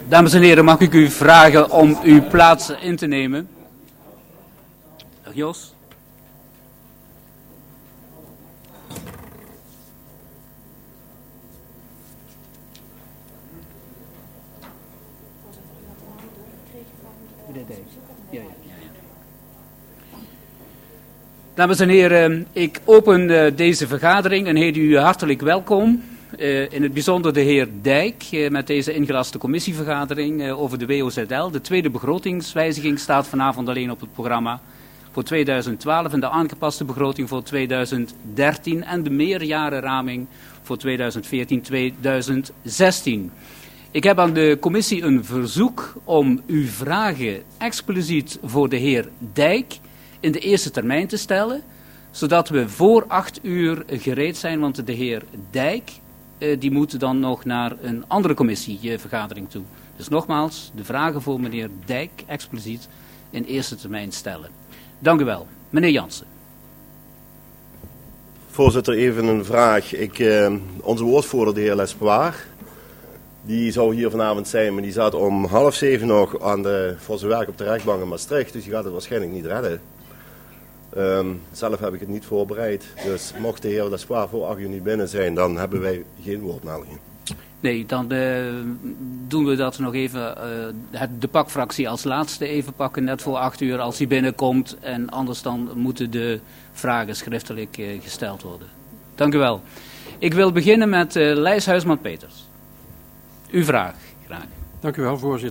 Dames en heren, mag ik u vragen om uw plaats in te nemen? Dag Jos. Dames en heren, ik open deze vergadering en heet u hartelijk welkom. In het bijzonder de heer Dijk met deze ingelaste commissievergadering over de WOZL. De tweede begrotingswijziging staat vanavond alleen op het programma voor 2012 en de aangepaste begroting voor 2013 en de meerjarenraming voor 2014-2016. Ik heb aan de commissie een verzoek om uw vragen expliciet voor de heer Dijk in de eerste termijn te stellen, zodat we voor 8 uur gereed zijn, want de heer Dijk die moet dan nog naar een andere commissievergadering toe. Dus nogmaals, de vragen voor meneer Dijk expliciet in eerste termijn stellen. Dank u wel. Meneer Jansen. Voorzitter, even een vraag. Onze woordvoerder, de heer Lespoir, die zou hier vanavond zijn, maar die zat om 6:30 nog voor zijn werk op de rechtbank in Maastricht, dus die gaat het waarschijnlijk niet redden. Zelf heb ik het niet voorbereid, dus mocht de heer Lespoir voor 8 uur niet binnen zijn, dan hebben wij geen woordmeldingen. Nee, dan doen we dat nog even, de pakfractie als laatste even pakken, net voor 8 uur als hij binnenkomt. En anders dan moeten de vragen schriftelijk gesteld worden. Dank u wel. Ik wil beginnen met Lijs Huisman-Peters. Uw vraag, graag. Dank u wel, voorzitter.